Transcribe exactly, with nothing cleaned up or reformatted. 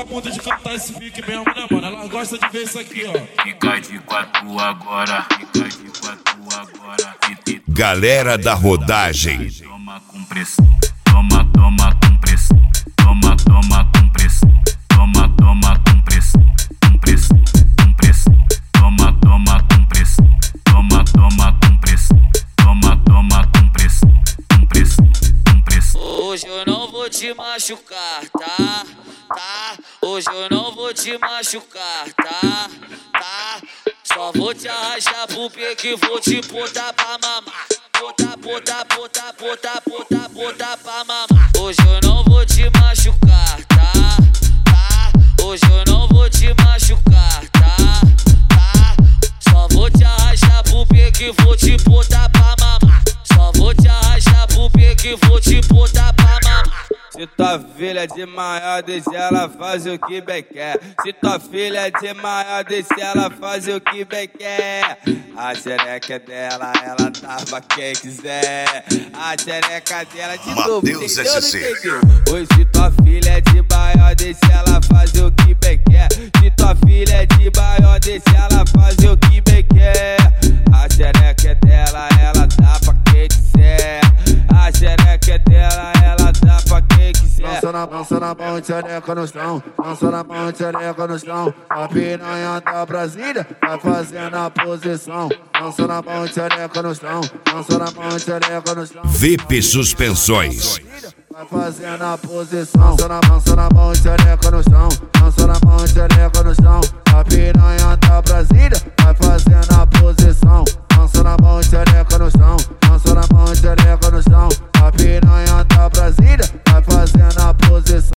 muito de cantar esse pique mesmo, né, mano? Ela gosta de ver isso aqui, ó. Fica de quatro agora, fica de quatro agora. Galera da rodagem. Toma com pressão, toma, toma com pressão, toma, toma com pressão, toma, toma com pressão, com pressão, com pressão, toma, toma com pressão, toma, toma com pressão, toma, toma com pressão, com pressão, com pressão. Hoje eu não vou te machucar, tá? Tá? Hoje eu não vou te machucar, tá? Tá? Só vou te arrastar pro pique, vou te botar pra mamar. Botar, botar, botar, botar, botar, botar pra mamar. Hoje eu não vou te machucar, tá? Tá? Hoje eu não vou te machucar, tá? Tá? Só vou te arrastar pro pique, vou te botar pra mamar. Só vou te arrastar pro pique, vou te botar pra mamar. Se tua filha é de maior, deixa ela fazer o que bem quer. Se tua filha é de maior, deixa ela fazer o que bem quer. A xereca é dela, ela tava quem quiser. A xereca dela de novo, Mateus S C. Oi, se tua filha é de maior, deixa ela fazer o que bem quer. Se tua filha é de maior, deixa ela fazer o que bem quer. A xereca é dela, ela dá pra quem quiser. A xereca é dela, ela dá pra quem quiser. Dança na, dança na mão, xereca no chão. Dança na mão, xereca no chão. A piranha da Brasília vai fazendo a posição. Dança na mão, xereca no chão. Dança na mão, xereca no chão. V P Suspensões. Vai fazendo a posição. Dança na, dança na mão, xereca no chão. Dança na mão, xereca no chão. A piranha da Brasília vai fazendo a posição. Dança na mão, xereca no chão. Dança na mão, xereca no chão.